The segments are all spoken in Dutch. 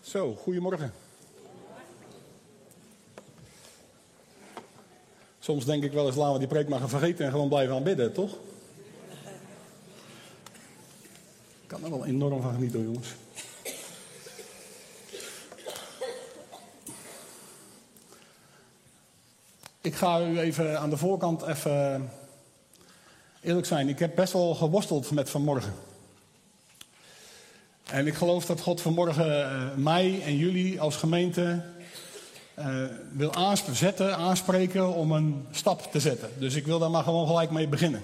Zo, goedemorgen. Soms denk ik wel eens, laten we die preek maar gaan vergeten en gewoon blijven aanbidden, toch? Ik kan er wel enorm van genieten, jongens. Ik ga u even aan de voorkant even eerlijk zijn. Ik heb best wel geworsteld met vanmorgen. En ik geloof dat God vanmorgen mij en jullie als gemeente wil aanspreken om een stap te zetten. Dus ik wil daar maar gewoon gelijk mee beginnen.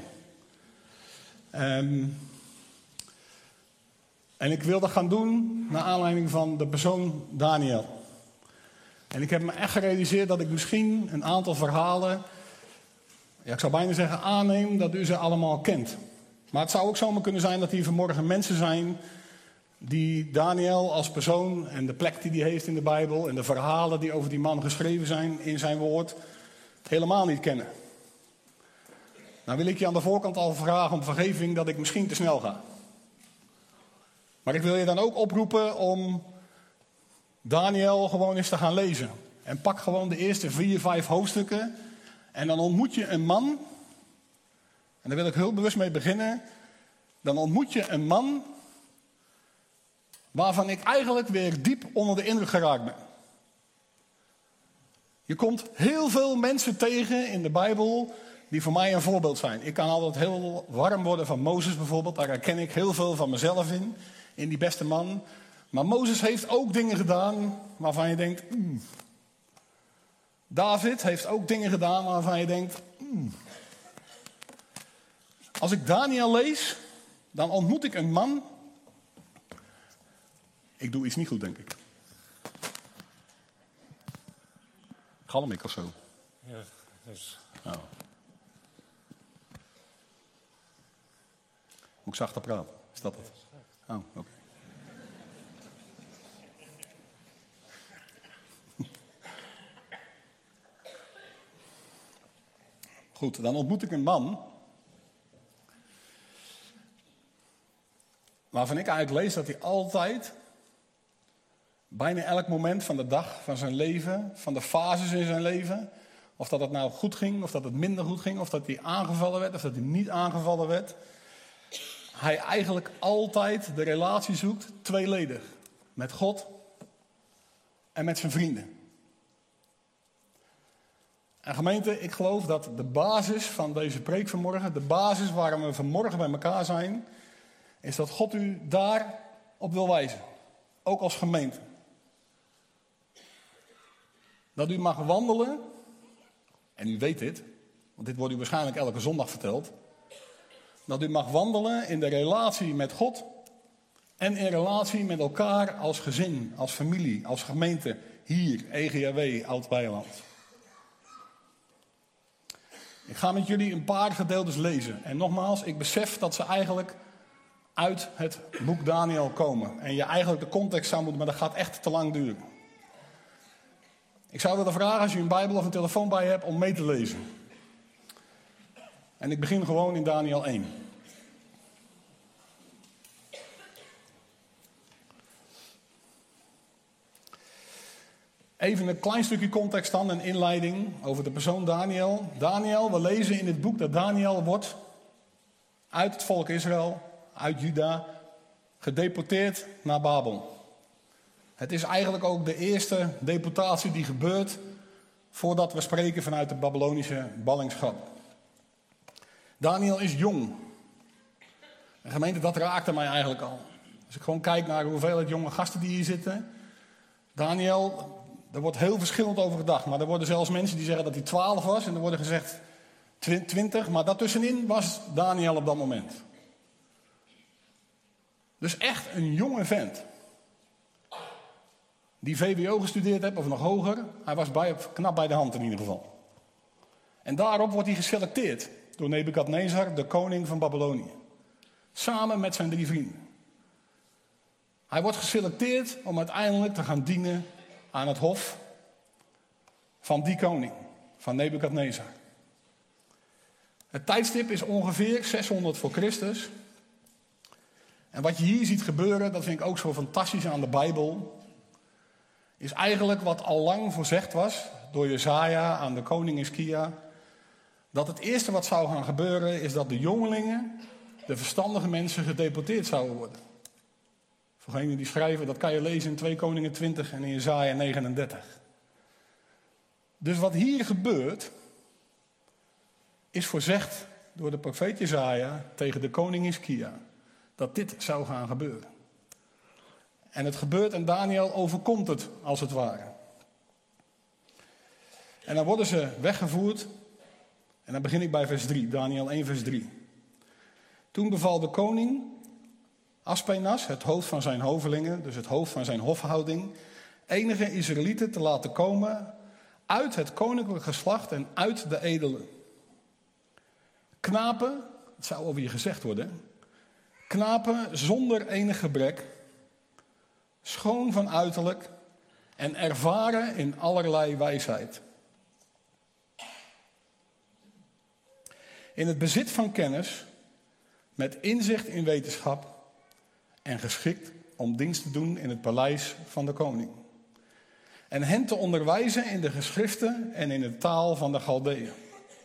En ik wil dat gaan doen naar aanleiding van de persoon Daniel. En ik heb me echt gerealiseerd dat ik misschien een aantal verhalen, ik zou bijna zeggen aanneem dat u ze allemaal kent. Maar het zou ook zomaar kunnen zijn dat hier vanmorgen mensen zijn die Daniel als persoon en de plek die hij heeft in de Bijbel en de verhalen die over die man geschreven zijn in zijn woord helemaal niet kennen. Nou wil ik je aan de voorkant al vragen om vergeving dat ik misschien te snel ga. Maar ik wil je dan ook oproepen om Daniel gewoon eens te gaan lezen. En pak gewoon de eerste 4-5 hoofdstukken en dan ontmoet je een man, en daar wil ik heel bewust mee beginnen, dan ontmoet je een man waarvan ik eigenlijk weer diep onder de indruk geraakt ben. Je komt heel veel mensen tegen in de Bijbel die voor mij een voorbeeld zijn. Ik kan altijd heel warm worden van Mozes bijvoorbeeld. Daar herken ik heel veel van mezelf in die beste man. Maar Mozes heeft ook dingen gedaan waarvan je denkt, David heeft ook dingen gedaan waarvan je denkt, Als ik Daniel lees, dan ontmoet ik een man. Ik doe iets niet goed, denk ik. Galm ik of zo? Ja, dus. Oh. Moet ik zachter praten? Is dat het? Oh, oké. Goed, dan ontmoet ik een man waarvan ik eigenlijk lees dat hij altijd, bijna elk moment van de dag, van zijn leven, van de fases in zijn leven, of dat het nou goed ging, of dat het minder goed ging, of dat hij aangevallen werd, of dat hij niet aangevallen werd, hij eigenlijk altijd de relatie zoekt, tweeledig, met God en met zijn vrienden. En gemeente, ik geloof dat de basis van deze preek vanmorgen, de basis waarom we vanmorgen bij elkaar zijn, is dat God u daarop wil wijzen. Ook als gemeente. Dat u mag wandelen, en u weet dit, want dit wordt u waarschijnlijk elke zondag verteld. Dat u mag wandelen in de relatie met God en in relatie met elkaar als gezin, als familie, als gemeente, hier, EGHW, Oud-Beijerland. Ik ga met jullie een paar gedeeltes lezen. En nogmaals, ik besef dat ze eigenlijk uit het boek Daniel komen. En je eigenlijk de context zou moeten, maar dat gaat echt te lang duren. Ik zou willen vragen, als je een Bijbel of een telefoon bij je hebt, om mee te lezen. En ik begin gewoon in Daniel 1. Even een klein stukje context dan, een inleiding over de persoon Daniel. Daniel, we lezen in het boek dat Daniel wordt uit het volk Israël, uit Juda, gedeporteerd naar Babel. Het is eigenlijk ook de eerste deportatie die gebeurt voordat we spreken vanuit de Babylonische ballingschap. Daniel is jong. En gemeente, dat raakte mij eigenlijk al. Als ik gewoon kijk naar hoeveelheid jonge gasten die hier zitten. Daniel, er wordt heel verschillend over gedacht. Maar er worden zelfs mensen die zeggen dat hij 12 was. En er worden gezegd 20. Maar daartussenin was Daniel op dat moment. Dus echt een jonge vent. Die VWO gestudeerd heeft, of nog hoger. Hij was knap bij de hand in ieder geval. En daarop wordt hij geselecteerd door Nebukadnezar, de koning van Babylonië. Samen met zijn 3 vrienden. Hij wordt geselecteerd om uiteindelijk te gaan dienen aan het hof van die koning, van Nebukadnezar. Het tijdstip is ongeveer 600 voor Christus. En wat je hier ziet gebeuren, dat vind ik ook zo fantastisch aan de Bijbel. is eigenlijk wat al lang voorzegd was door Jesaja aan de koning Hiskia. Dat het eerste wat zou gaan gebeuren is dat de jongelingen, de verstandige mensen, gedeporteerd zouden worden. Voor degenen die schrijven, dat kan je lezen in 2 Koningen 20 en in Jesaja 39. Dus wat hier gebeurt, is voorzegd door de profeet Jesaja tegen de koning Hiskia. Dat dit zou gaan gebeuren. En het gebeurt en Daniel overkomt het, als het ware. En dan worden ze weggevoerd. En dan begin ik bij vers 3, Daniel 1 vers 3. Toen beval de koning Aspenas, het hoofd van zijn hovelingen, dus het hoofd van zijn hofhouding, enige Israëlieten te laten komen uit het koninklijk geslacht en uit de edelen. Knapen, het zou over je gezegd worden, knapen zonder enig gebrek, schoon van uiterlijk en ervaren in allerlei wijsheid. In het bezit van kennis, met inzicht in wetenschap en geschikt om dienst te doen in het paleis van de koning. En hen te onderwijzen in de geschriften en in de taal van de Galdeeën.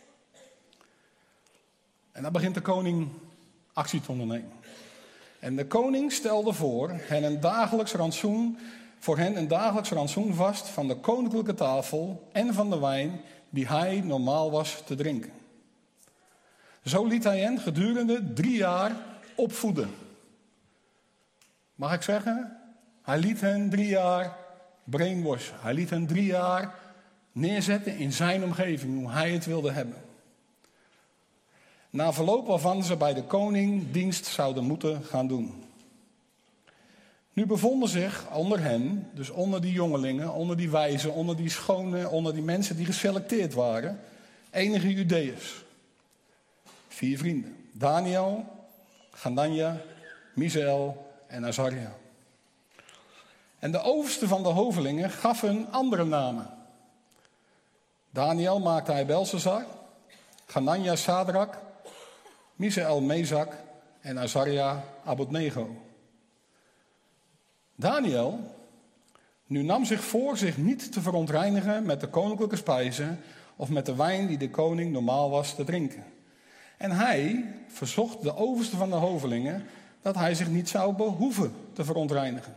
En dan begint de koning actie te ondernemen. En de koning stelde voor hen een dagelijks rantsoen vast van de koninklijke tafel en van de wijn die hij normaal was te drinken. Zo liet hij hen gedurende 3 jaar opvoeden. Mag ik zeggen? Hij liet hen 3 jaar brainwash. Hij liet hen 3 jaar neerzetten in zijn omgeving, hoe hij het wilde hebben. Na verloop waarvan ze bij de koning dienst zouden moeten gaan doen. Nu bevonden zich onder hen, dus onder die jongelingen, onder die wijzen, onder die schone, onder die mensen die geselecteerd waren, enige Judeërs. 4 vrienden. Daniel, Hanania, Misaël en Azaria. En de overste van de hovelingen gaf hun andere namen. Daniel maakte hij Belshazzar, Hanania Sadrak, Misaël Mezak en Azaria Abednego. Daniel nu nam zich voor zich niet te verontreinigen met de koninklijke spijzen of met de wijn die de koning normaal was te drinken. En hij verzocht de overste van de hovelingen dat hij zich niet zou behoeven te verontreinigen.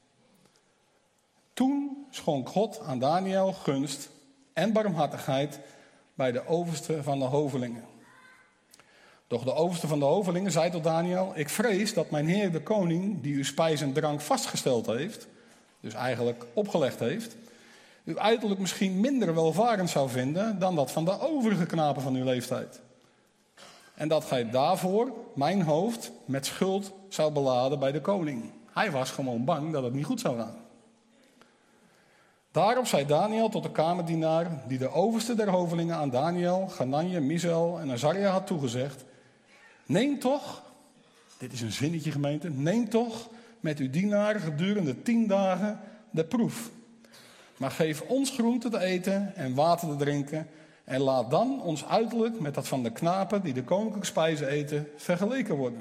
Toen schonk God aan Daniel gunst en barmhartigheid bij de overste van de hovelingen. Doch de overste van de hovelingen zei tot Daniel: ik vrees dat mijn heer de koning, die uw spijs en drank vastgesteld heeft, dus eigenlijk opgelegd heeft, uw uiterlijk misschien minder welvarend zou vinden dan dat van de overige knapen van uw leeftijd. En dat gij daarvoor mijn hoofd met schuld zou beladen bij de koning. Hij was gewoon bang dat het niet goed zou gaan. Daarop zei Daniel tot de kamerdienaar, die de overste der hovelingen aan Daniel, Hanania, Misaël en Azaria had toegezegd: neem toch, dit is een zinnetje gemeente, neem toch met uw dienaar gedurende 10 dagen de proef. Maar geef ons groente te eten en water te drinken en laat dan ons uiterlijk met dat van de knapen die de koninklijke spijzen eten vergeleken worden.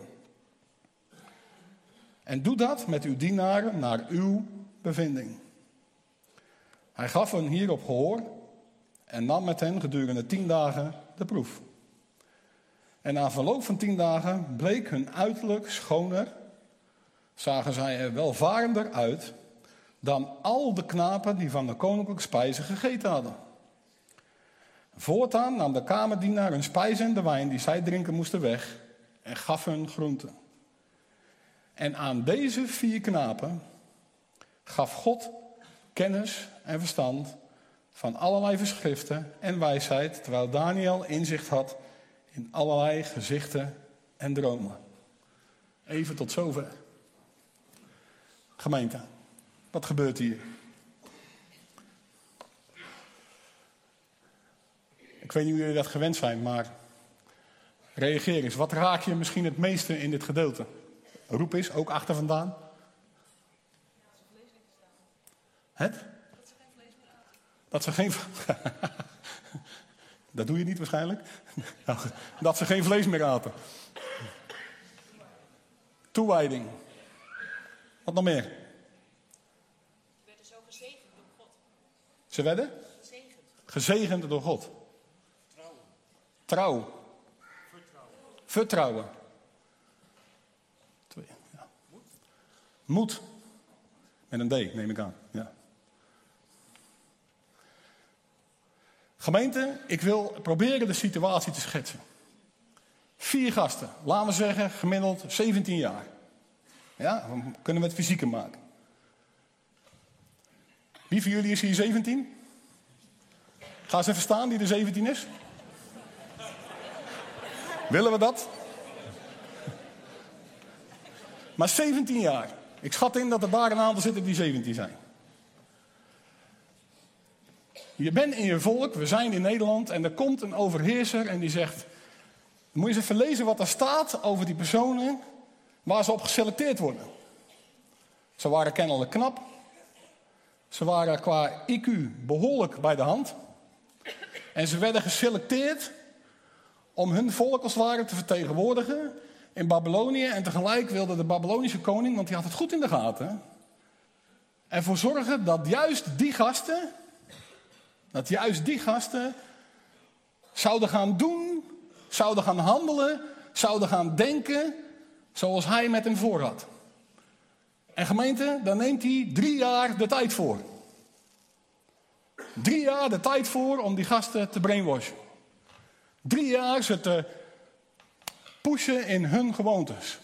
En doe dat met uw dienaren naar uw bevinding. Hij gaf hen hierop gehoor en nam met hen gedurende 10 dagen de proef. En na verloop van 10 dagen bleek hun uiterlijk schoner, zagen zij er welvarender uit dan al de knapen die van de koninklijke spijzen gegeten hadden. Voortaan nam de kamerdienaar hun spijzen en de wijn die zij drinken moesten weg en gaf hun groenten. En aan deze 4 knapen gaf God kennis en verstand van allerlei verschriften en wijsheid, terwijl Daniel inzicht had in allerlei gezichten en dromen. Even tot zover. Gemeente, wat gebeurt hier? Ik weet niet hoe jullie dat gewend zijn, maar reageer eens. Wat raak je misschien het meeste in dit gedeelte? Roep eens, ook achter vandaan. Het? Dat ze geen vlees meer aten. Dat doe je niet waarschijnlijk. Dat ze geen vlees meer aten. Toewijding. Wat nog meer? Ze werden zo gezegend door Ze werden? Gezegend door God. Trouw. Vertrouwen. Ja. Moed. Met een D, neem ik aan. Ja. Gemeente, ik wil proberen de situatie te schetsen. 4 gasten, laten we zeggen gemiddeld 17 jaar. Ja, dan kunnen we het fysieker maken. Wie van jullie is hier 17? Ga eens even staan die er 17 is. Willen we dat? Maar 17 jaar. Ik schat in dat er daar een aantal zitten die 17 zijn. Je bent in je volk, we zijn in Nederland en er komt een overheerser en die zegt... Moet je eens even lezen wat er staat over die personen waar ze op geselecteerd worden. Ze waren kennelijk knap. Ze waren qua IQ behoorlijk bij de hand. En ze werden geselecteerd om hun volk als het ware te vertegenwoordigen in Babylonië. En tegelijk wilde de Babylonische koning, want die had het goed in de gaten, ervoor zorgen dat juist die gasten zouden gaan doen, zouden gaan handelen, zouden gaan denken zoals hij met hem voor had. En gemeente, daar neemt hij 3 jaar de tijd voor. 3 jaar de tijd voor om die gasten te brainwashen. 3 jaar ze te pushen in hun gewoontes.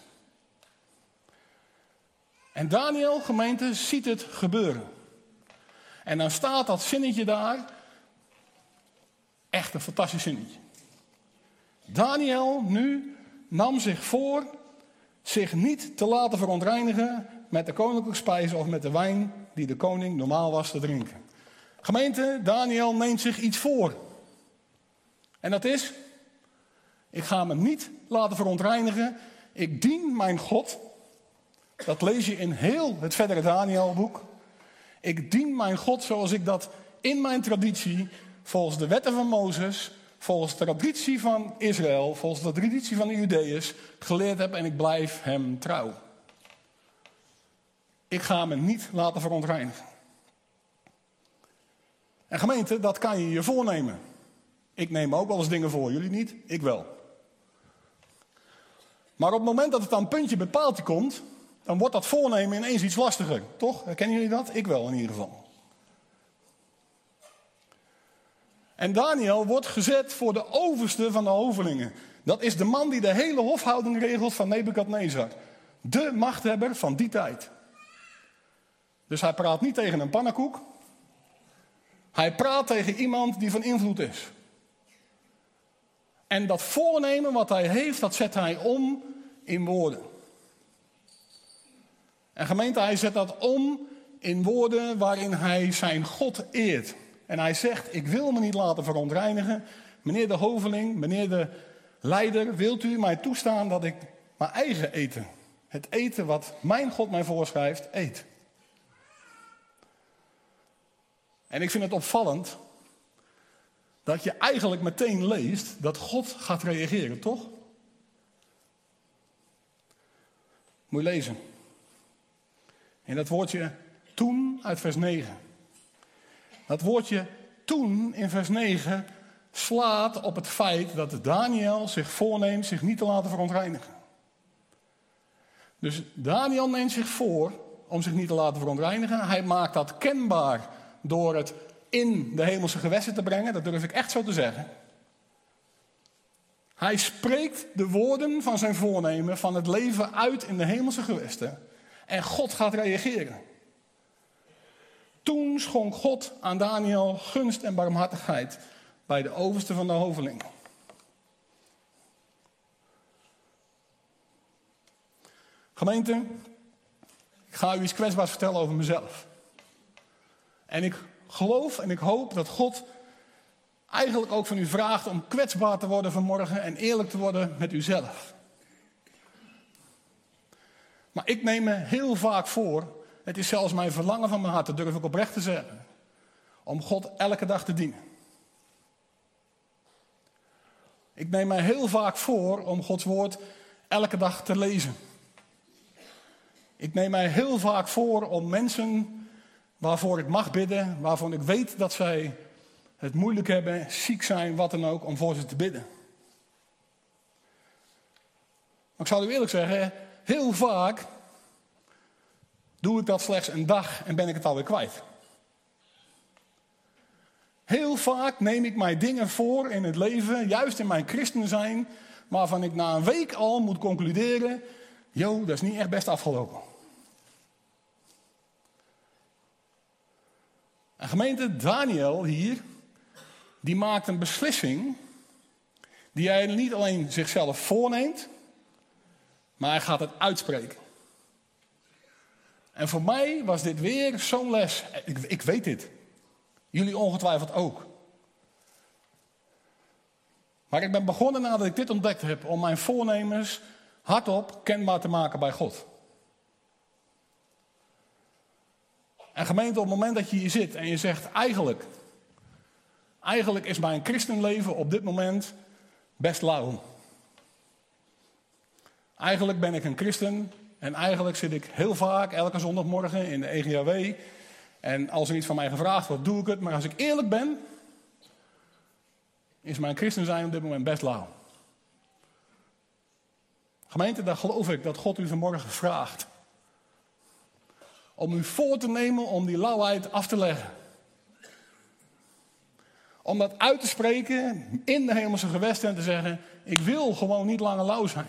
En Daniel, gemeente, ziet het gebeuren. En dan staat dat zinnetje daar. Echt een fantastisch zinnetje. Daniel nu nam zich voor zich niet te laten verontreinigen met de koninklijke spijzen of met de wijn die de koning normaal was te drinken. Gemeente, Daniel neemt zich iets voor. En dat is, ik ga me niet laten verontreinigen. Ik dien mijn God. Dat lees je in heel het verdere Danielboek. Ik dien mijn God zoals ik dat in mijn traditie, volgens de wetten van Mozes, volgens de traditie van Israël, volgens de traditie van de Judeërs geleerd heb en ik blijf hem trouw. Ik ga me niet laten verontreinigen. En gemeente, dat kan je je voornemen. Ik neem me ook wel eens dingen voor, jullie niet? Ik wel. Maar op het moment dat het aan een puntje bij paaltje komt, dan wordt dat voornemen ineens iets lastiger. Toch? Herkennen jullie dat? Ik wel in ieder geval. En Daniel wordt gezet voor de overste van de hovelingen. Dat is de man die de hele hofhouding regelt van Nebukadnezar. De machthebber van die tijd. Dus hij praat niet tegen een pannenkoek. Hij praat tegen iemand die van invloed is. En dat voornemen wat hij heeft, dat zet hij om in woorden. En gemeente, hij zet dat om in woorden waarin hij zijn God eert. En hij zegt, ik wil me niet laten verontreinigen. Meneer de hoveling, meneer de leider, wilt u mij toestaan dat ik mijn eigen eten, het eten wat mijn God mij voorschrijft, eet. En ik vind het opvallend dat je eigenlijk meteen leest dat God gaat reageren, toch? Moet je lezen. En dat woordje toen uit vers 9. Dat woordje toen in vers 9 slaat op het feit dat Daniel zich voorneemt zich niet te laten verontreinigen. Dus Daniel neemt zich voor om zich niet te laten verontreinigen. Hij maakt dat kenbaar door het in de hemelse gewesten te brengen. Dat durf ik echt zo te zeggen. Hij spreekt de woorden van zijn voornemen van het leven uit in de hemelse gewesten. En God gaat reageren. Toen schonk God aan Daniel gunst en barmhartigheid bij de overste van de hovelingen. Gemeente, ik ga u iets kwetsbaars vertellen over mezelf. En ik geloof en ik hoop dat God eigenlijk ook van u vraagt om kwetsbaar te worden vanmorgen en eerlijk te worden met uzelf. Maar ik neem me heel vaak voor, het is zelfs mijn verlangen van mijn hart, dat durf ik oprecht te zeggen, om God elke dag te dienen. Ik neem mij heel vaak voor om Gods woord elke dag te lezen. Ik neem mij heel vaak voor om mensen waarvoor ik mag bidden, waarvan ik weet dat zij het moeilijk hebben, ziek zijn, wat dan ook, om voor ze te bidden. Maar ik zal u eerlijk zeggen, heel vaak doe ik dat slechts een dag en ben ik het alweer kwijt. Heel vaak neem ik mij dingen voor in het leven, juist in mijn christen zijn, waarvan ik na een week al moet concluderen, dat is niet echt best afgelopen. En gemeente Daniel hier, die maakt een beslissing die hij niet alleen zichzelf voorneemt, maar hij gaat het uitspreken. En voor mij was dit weer zo'n les. Ik weet dit. Jullie ongetwijfeld ook. Maar ik ben begonnen nadat ik dit ontdekt heb om mijn voornemens hardop kenbaar te maken bij God. En gemeente, op het moment dat je hier zit en je zegt eigenlijk is mijn christenleven op dit moment best lauw. Eigenlijk ben ik een christen en eigenlijk zit ik heel vaak elke zondagmorgen in de EGHW. En als er iets van mij gevraagd wordt, doe ik het. Maar als ik eerlijk ben, is mijn christen zijn op dit moment best lauw. Gemeente, daar geloof ik dat God u vanmorgen vraagt. Om u voor te nemen om die lauwheid af te leggen. Om dat uit te spreken in de hemelse gewesten en te zeggen, ik wil gewoon niet langer lauw zijn.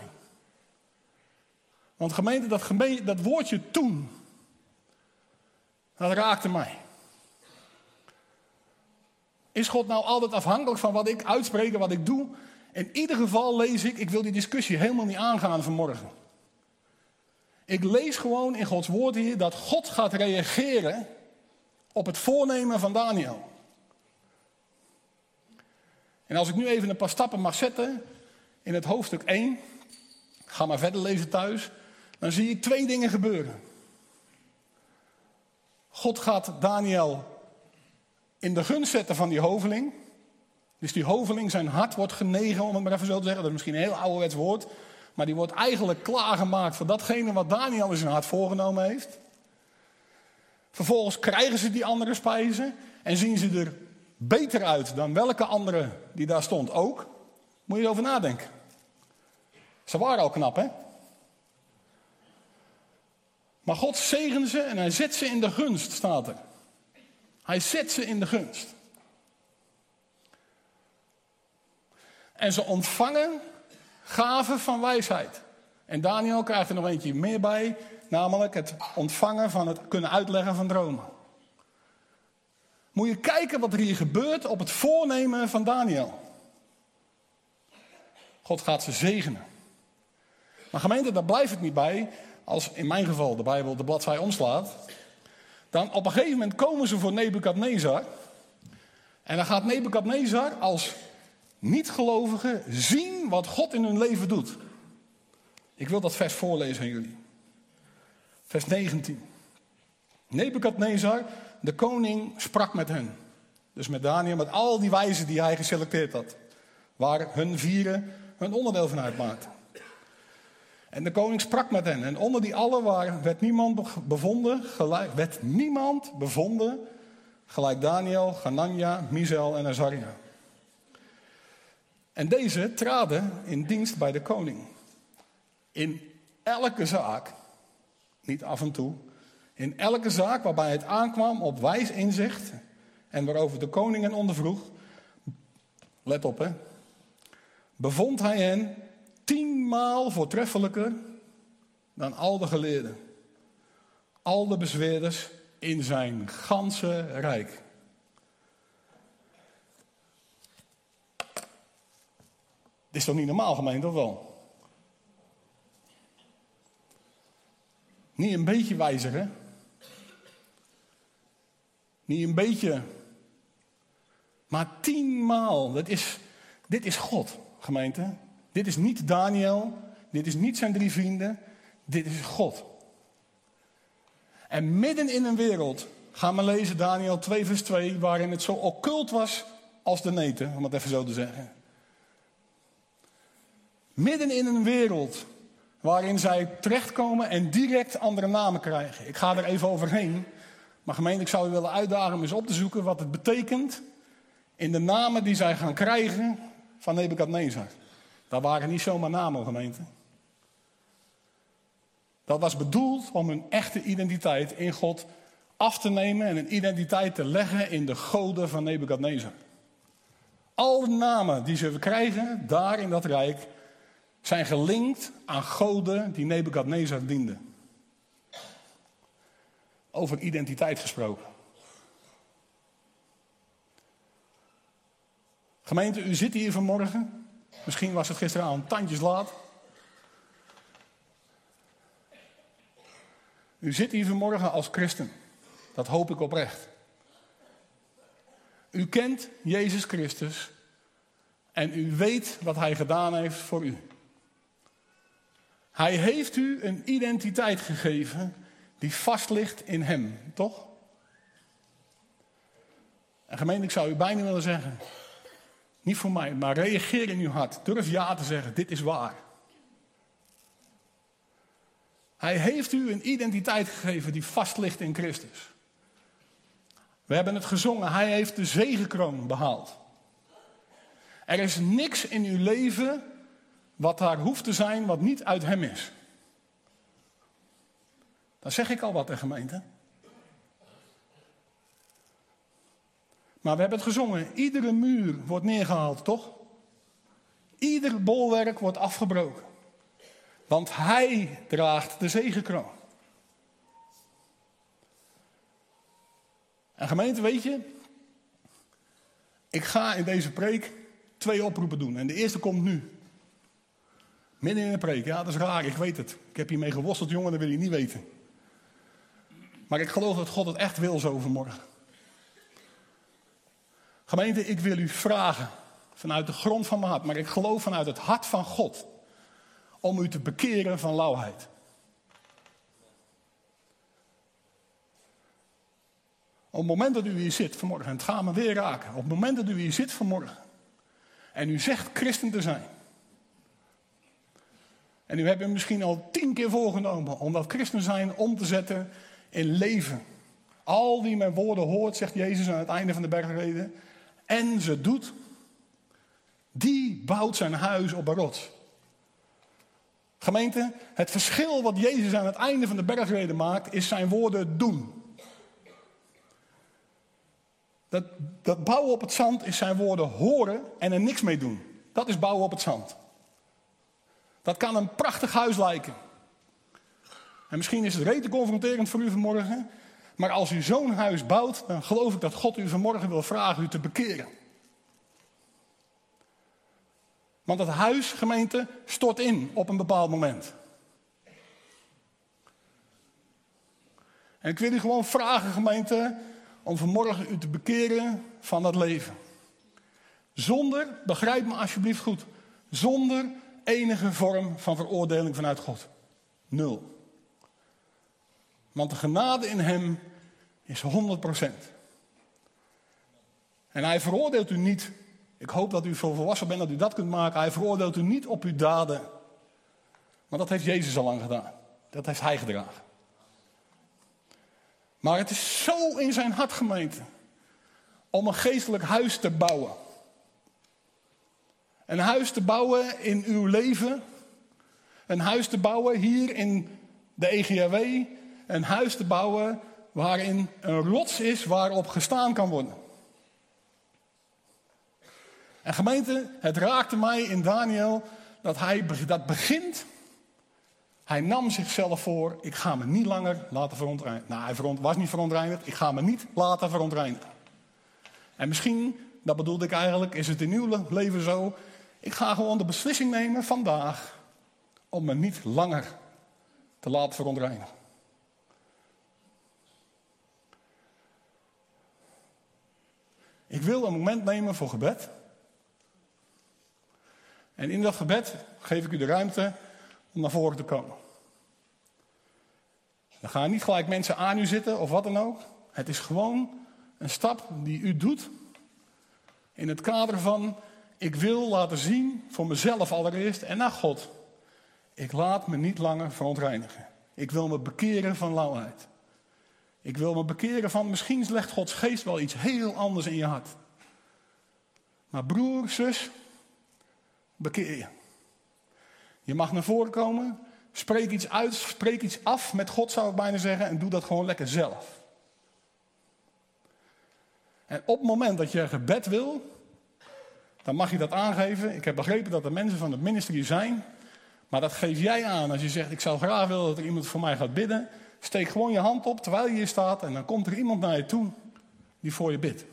Want gemeente, dat woordje toen, dat raakte mij. Is God nou altijd afhankelijk van wat ik uitspreek en wat ik doe? In ieder geval lees ik wil die discussie helemaal niet aangaan vanmorgen. Ik lees gewoon in Gods woord hier dat God gaat reageren op het voornemen van Daniel. En als ik nu even een paar stappen mag zetten in het hoofdstuk 1, ga maar verder lezen thuis, dan zie ik 2 dingen gebeuren. God gaat Daniel in de gunst zetten van die hoveling. Dus die hoveling, zijn hart wordt genegen, om het maar even zo te zeggen. Dat is misschien een heel ouderwets woord. Maar die wordt eigenlijk klaargemaakt voor datgene wat Daniel in zijn hart voorgenomen heeft. Vervolgens krijgen ze die andere spijzen. En zien ze er beter uit dan welke andere die daar stond ook. Moet je erover nadenken. Ze waren al knap, hè? Maar God zegende ze en hij zet ze in de gunst, staat er. Hij zet ze in de gunst. En ze ontvangen gaven van wijsheid. En Daniel krijgt er nog eentje meer bij, namelijk het ontvangen van het kunnen uitleggen van dromen. Moet je kijken wat er hier gebeurt op het voornemen van Daniel. God gaat ze zegenen. Maar gemeente, daar blijft het niet bij. Als in mijn geval de Bijbel de bladzij omslaat. Dan op een gegeven moment komen ze voor Nebukadnezar. En dan gaat Nebukadnezar als niet-gelovigen zien wat God in hun leven doet. Ik wil dat vers voorlezen aan jullie. Vers 19. Nebukadnezar, de koning, sprak met hen. Dus met Daniel, met al die wijzen die hij geselecteerd had. Waar hun 4 hun onderdeel van uitmaakten. En de koning sprak met hen. En onder die allen werd niemand bevonden gelijk Daniel, Hanania, Misael en Azaria. En deze traden in dienst bij de koning. In elke zaak, niet af en toe, in elke zaak waarbij het aankwam op wijs inzicht en waarover de koning hen ondervroeg, let op hè, bevond hij hen 10 maal voortreffelijker dan al de geleerden, al de bezweerders in zijn ganse rijk. Dit is toch niet normaal, gemeente, of wel? Niet een beetje wijzer, hè? Niet een beetje. Maar 10 maal. Dit is God, gemeente. Dit is niet Daniel. Dit is niet zijn 3 vrienden. Dit is God. En midden in een wereld, gaan we lezen Daniel 2 vers 2, waarin het zo occult was als de neten, om het even zo te zeggen. Midden in een wereld waarin zij terechtkomen en direct andere namen krijgen. Ik ga er even overheen. Maar gemeente, ik zou u willen uitdagen om eens op te zoeken wat het betekent in de namen die zij gaan krijgen van Nebukadnezar. Dat waren niet zomaar namen, gemeente. Dat was bedoeld om hun echte identiteit in God af te nemen en een identiteit te leggen in de goden van Nebukadnezar. Al de namen die ze krijgen daar in dat rijk zijn gelinkt aan goden die Nebukadnezar dienden. Over identiteit gesproken. Gemeente, u zit hier vanmorgen. Misschien was het gisteravond tandjes laat. U zit hier vanmorgen als christen. Dat hoop ik oprecht. U kent Jezus Christus en u weet wat hij gedaan heeft voor u. Hij heeft u een identiteit gegeven die vast ligt in hem, toch? En gemeente, ik zou u bijna willen zeggen, niet voor mij, maar reageer in uw hart. Durf ja te zeggen, dit is waar. Hij heeft u een identiteit gegeven die vast ligt in Christus. We hebben het gezongen, hij heeft de zegekroon behaald. Er is niks in uw leven wat daar hoeft te zijn wat niet uit hem is. Dan zeg ik al wat, hè, gemeente. Maar we hebben het gezongen, iedere muur wordt neergehaald, toch? Ieder bolwerk wordt afgebroken. Want hij draagt de zegekroon. En gemeente, weet je, ik ga in deze preek 2 oproepen doen. En de eerste komt nu. Midden in de preek, ja, dat is raar, ik weet het. Ik heb hiermee geworsteld, jongen, dat wil je niet weten. Maar ik geloof dat God het echt wil zo vanmorgen. Gemeente, ik wil u vragen, vanuit de grond van mijn hart, maar ik geloof vanuit het hart van God, om u te bekeren van lauwheid. Op het moment dat u hier zit vanmorgen, en het gaat me weer raken. Op het moment dat u hier zit vanmorgen, en u zegt christen te zijn. En u hebt u misschien al 10 keer voorgenomen om dat christen zijn om te zetten in leven. Al wie mijn woorden hoort, zegt Jezus aan het einde van de bergreden, en ze doet, die bouwt zijn huis op een rots. Gemeente, het verschil wat Jezus aan het einde van de bergreden maakt, is zijn woorden doen. Dat bouwen op het zand is zijn woorden horen en er niks mee doen. Dat is bouwen op het zand. Dat kan een prachtig huis lijken. En misschien is het rete confronterend voor u vanmorgen. Maar als u zo'n huis bouwt, dan geloof ik dat God u vanmorgen wil vragen u te bekeren. Want dat huis, gemeente, stort in op een bepaald moment. En ik wil u gewoon vragen, gemeente, om vanmorgen u te bekeren van dat leven. Zonder, begrijp me alsjeblieft goed, zonder enige vorm van veroordeling vanuit God. 0. Want de genade in hem is 100%. En hij veroordeelt u niet. Ik hoop dat u zo volwassen bent dat u dat kunt maken. Hij veroordeelt u niet op uw daden. Want dat heeft Jezus al lang gedaan. Dat heeft hij gedragen. Maar het is zo in zijn hart, gemeente, om een geestelijk huis te bouwen. Een huis te bouwen in uw leven. Een huis te bouwen hier in de EGHW. Een huis te bouwen waarin een rots is waarop gestaan kan worden. En gemeente, het raakte mij in Daniel dat hij dat begint. Hij nam zichzelf voor, ik ga me niet langer laten verontreinigen. Nou, hij was niet verontreinigd, ik ga me niet laten verontreinigen. En misschien, dat bedoelde ik eigenlijk, is het in uw leven zo. Ik ga gewoon de beslissing nemen vandaag om me niet langer te laten verontreinigen. Ik wil een moment nemen voor gebed. En in dat gebed geef ik u de ruimte om naar voren te komen. Dan gaan niet gelijk mensen aan u zitten of wat dan ook. Het is gewoon een stap die u doet in het kader van, ik wil laten zien, voor mezelf allereerst en naar God. Ik laat me niet langer verontreinigen. Ik wil me bekeren van lauwheid. Ik wil me bekeren van, misschien legt Gods geest wel iets heel anders in je hart. Maar broer, zus, bekeer je. Je mag naar voren komen, spreek iets uit, spreek iets af met God zou ik bijna zeggen en doe dat gewoon lekker zelf. En op het moment dat je gebed wil, dan mag je dat aangeven. Ik heb begrepen dat er mensen van het ministerie zijn, maar dat geef jij aan als je zegt, ik zou graag willen dat er iemand voor mij gaat bidden. Steek gewoon je hand op terwijl je hier staat en dan komt er iemand naar je toe die voor je bidt.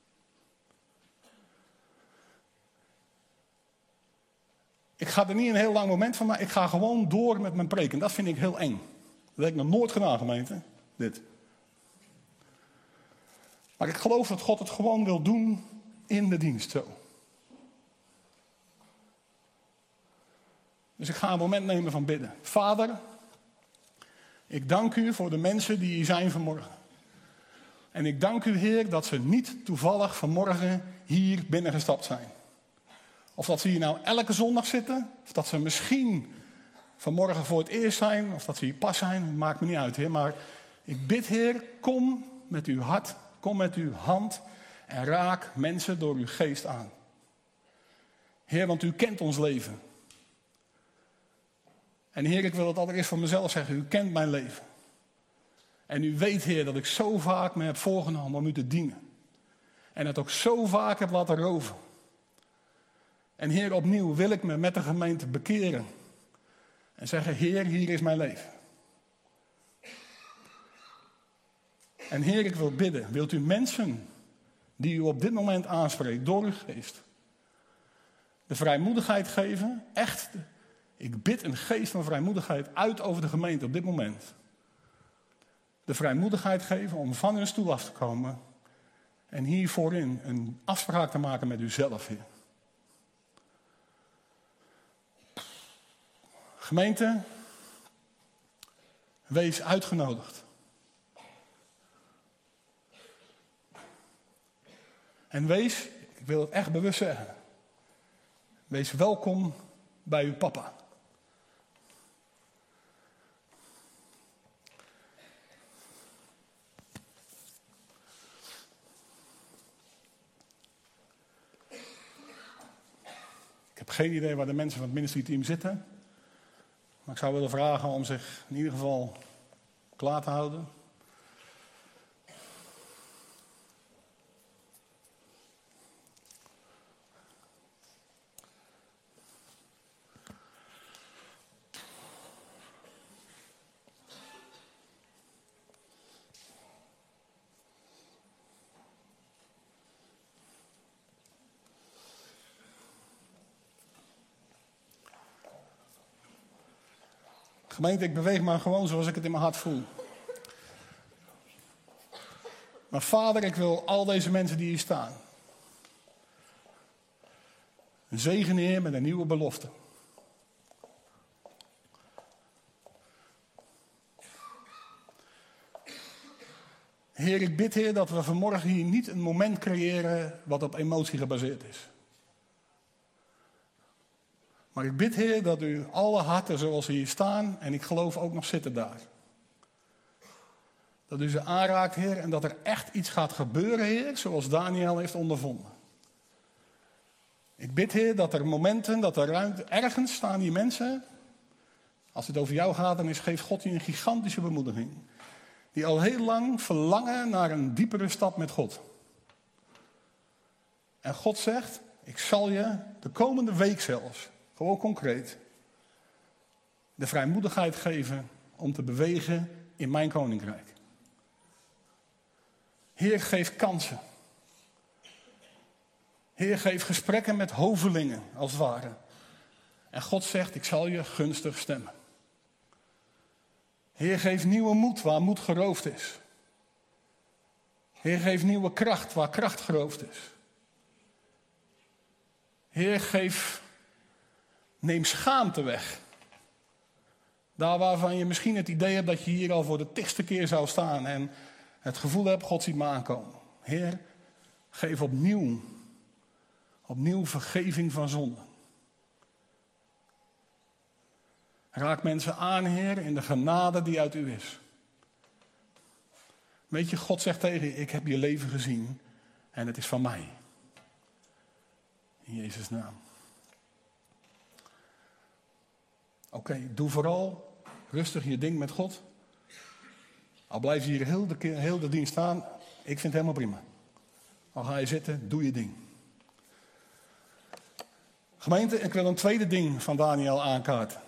Ik ga er niet een heel lang moment van maken. Ik ga gewoon door met mijn preek. En dat vind ik heel eng. Dat heb ik nog nooit gedaan, gemeente. Dit. Maar ik geloof dat God het gewoon wil doen in de dienst zo. Dus ik ga een moment nemen van bidden. Vader, ik dank u voor de mensen die hier zijn vanmorgen. En ik dank u, Heer, dat ze niet toevallig vanmorgen hier binnengestapt zijn. Of dat ze hier nou elke zondag zitten. Of dat ze misschien vanmorgen voor het eerst zijn. Of dat ze hier pas zijn. Maakt me niet uit, Heer. Maar ik bid, Heer, kom met uw hart. Kom met uw hand. En raak mensen door uw geest aan. Heer, want u kent ons leven. En Heer, ik wil het allereerst voor mezelf zeggen. U kent mijn leven. En u weet, Heer, dat ik zo vaak me heb voorgenomen om u te dienen. En het ook zo vaak heb laten roven. En Heer, opnieuw wil ik me met de gemeente bekeren. En zeggen, Heer, hier is mijn leven. En Heer, ik wil bidden. Wilt u mensen die u op dit moment aanspreekt door uw geest. De vrijmoedigheid geven. Echt, ik bid een geest van vrijmoedigheid uit over de gemeente op dit moment. De vrijmoedigheid geven om van hun stoel af te komen. En hier voorin een afspraak te maken met uzelf, Heer. Gemeente, wees uitgenodigd. En wees, ik wil het echt bewust zeggen, wees welkom bij uw papa. Ik heb geen idee waar de mensen van het ministerieteam zitten. Maar ik zou willen vragen om zich in ieder geval klaar te houden. Gemeente, ik beweeg maar gewoon zoals ik het in mijn hart voel. Maar Vader, ik wil al deze mensen die hier staan. Een zegen, Heer, met een nieuwe belofte. Heer, ik bid, Heer, dat we vanmorgen hier niet een moment creëren wat op emotie gebaseerd is. Maar ik bid, Heer, dat u alle harten zoals ze hier staan, en ik geloof ook nog zitten daar. Dat u ze aanraakt, Heer, en dat er echt iets gaat gebeuren, Heer, zoals Daniel heeft ondervonden. Ik bid, Heer, dat er momenten, dat er ruimte, ergens staan die mensen. Als het over jou gaat, dan geeft God je een gigantische bemoediging. Die al heel lang verlangen naar een diepere stap met God. En God zegt, ik zal je de komende week zelfs, gewoon concreet, de vrijmoedigheid geven om te bewegen in mijn koninkrijk. Heer, geef kansen. Heer, geef gesprekken met hovelingen, als het ware. En God zegt, ik zal je gunstig stemmen. Heer, geef nieuwe moed waar moed geroofd is. Heer, geef nieuwe kracht waar kracht geroofd is. Heer, neem schaamte weg. Daar waarvan je misschien het idee hebt dat je hier al voor de tigste keer zou staan en het gevoel hebt, God ziet me aankomen. Heer, geef opnieuw vergeving van zonde. Raak mensen aan, Heer, in de genade die uit u is. Weet je, God zegt tegen je, ik heb je leven gezien en het is van mij. In Jezus' naam. Oké, doe vooral rustig je ding met God. Al blijf je hier heel de dienst staan, ik vind het helemaal prima. Al ga je zitten, doe je ding. Gemeente, ik wil een tweede ding van Daniel aankaarten.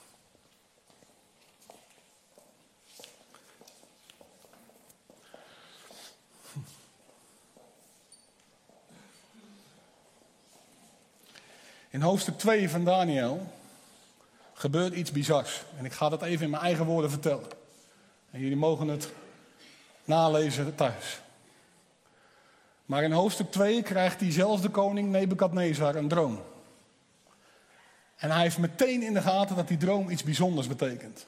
In hoofdstuk 2 van Daniel gebeurt iets bizars. En ik ga dat even in mijn eigen woorden vertellen. En jullie mogen het nalezen thuis. Maar in hoofdstuk 2 krijgt diezelfde koning Nebukadnezar een droom. En hij heeft meteen in de gaten dat die droom iets bijzonders betekent.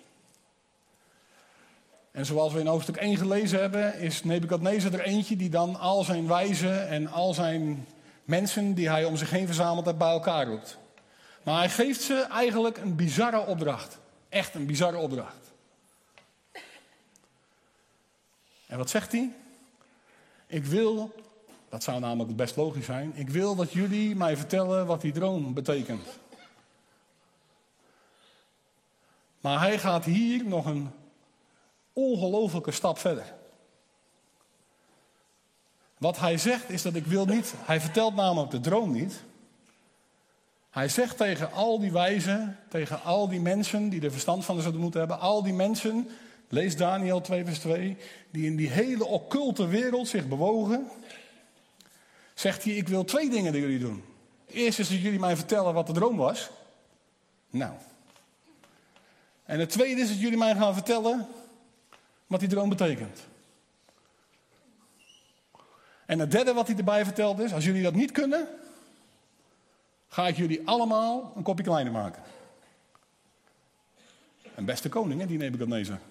En zoals we in hoofdstuk 1 gelezen hebben, is Nebukadnezar er eentje die dan al zijn wijzen en al zijn mensen die hij om zich heen verzameld heeft bij elkaar roept. Maar hij geeft ze eigenlijk een bizarre opdracht. Echt een bizarre opdracht. En wat zegt hij? Ik wil, dat zou namelijk best logisch zijn, ik wil dat jullie mij vertellen wat die droom betekent. Maar hij gaat hier nog een ongelofelijke stap verder. Wat hij zegt is dat ik wil niet, hij vertelt namelijk de droom niet. Hij zegt tegen al die wijzen, tegen al die mensen die er verstand van zouden moeten hebben, al die mensen, lees Daniel 2 vers 2, die in die hele occulte wereld zich bewogen, zegt hij, ik wil 2 dingen die jullie doen. Eerst is dat jullie mij vertellen wat de droom was. Nou. En het tweede is dat jullie mij gaan vertellen wat die droom betekent. En het derde wat hij erbij vertelt is, als jullie dat niet kunnen, ga ik jullie allemaal een kopje kleiner maken. Een beste koning, hè, die Nebukadnezar.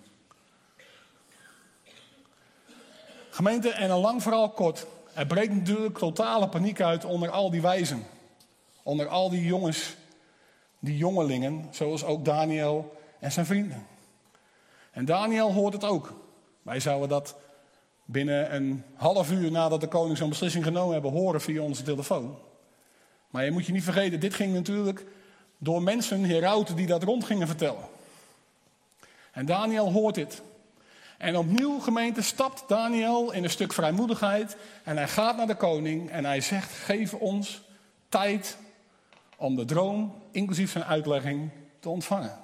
Gemeente, en een lang verhaal kort. Er breekt natuurlijk totale paniek uit onder al die wijzen. Onder al die jongens, die jongelingen, zoals ook Daniel en zijn vrienden. En Daniel hoort het ook. Wij zouden dat binnen een half uur nadat de koning zo'n beslissing genomen hebben horen via onze telefoon. Maar je moet je niet vergeten, dit ging natuurlijk door mensen, herauten, die dat rond gingen vertellen. En Daniel hoort dit. En opnieuw, gemeente, stapt Daniel in een stuk vrijmoedigheid. En hij gaat naar de koning en hij zegt, geef ons tijd om de droom, inclusief zijn uitlegging, te ontvangen.